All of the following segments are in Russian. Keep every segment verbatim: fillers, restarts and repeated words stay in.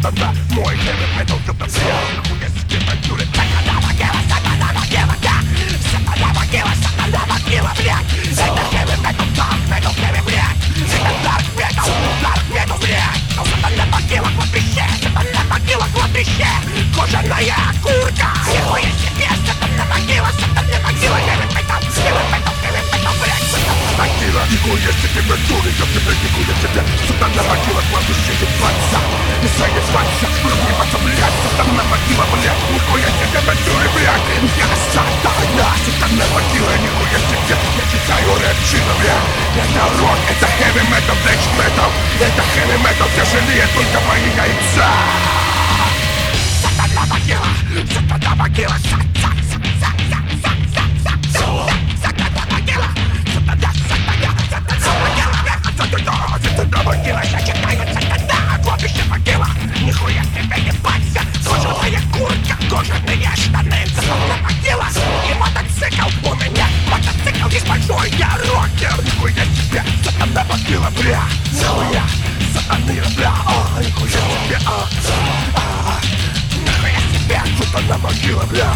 сатана, мой heavy metal это все. Хуя себе танцует, сатана могила, сатана могила, да. Сатана могила, сатана могила, блядь. Это heavy metal, dark metal, heavy, блядь. Это dark metal, dark metal, блядь. Но сатана могила, кладбище, сатана могила, кладбище. Кожаная куртка, нихуя себе, сатана могила, сатана могила, heavy metal, heavy metal, heavy metal, блядь. Сатана могила, нихуя себе, мертвый, я тебе нихуя себе. Сатана могила, кладбище, ебаться. Не соебаться, разъебаться, блядь. Сатана могила, блядь, нихуя себе, мертвый, блядь. Я сатана, сатана могила, нихуя себе. Я читаю рэп-чина, блядь. Это рок, это heavy metal, death metal. Это heavy metal, тяжелее только мои яйца. Сатана могила, сатана могила, сатана, сатана, сатана, сатана могила, сатана, сатана, сатана могила, сатана могила, я читаю сатана, кладбище могила, нихуя себе ебаться, кожаная куртка, кожаные штаны, сатана могила, и мотоцикл у меня, мотоцикл есть большой, я рокер, нихуя себе, сатана могила, бля, нихуя, сатаны, бля, о, нихуя себе, а, а, нихуя себе, сатана могила, бля.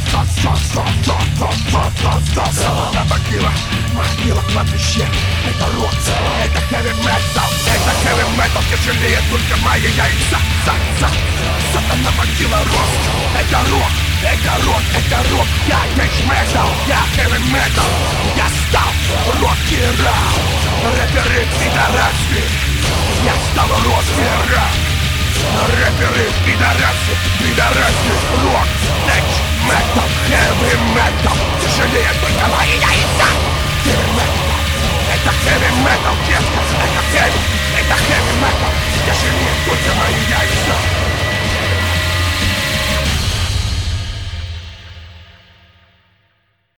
Сатана могила, могила, кладбище. Это рок, это heavy metal, это heavy metal, тяжелее только мои яйца. Сатана могила, рок, это рок, это рок, это рок. Я death metal, я heavy metal. Я стал рокером, рэперы пидорасы. Я стал рокером, рэперы пидорасы, пидорасы, рок, death metal, heavy metal, тяжелее только мои яйца. Heavy metal, это heavy metal, детка, это heavy, это heavy metal, тяжелее только мои яйца.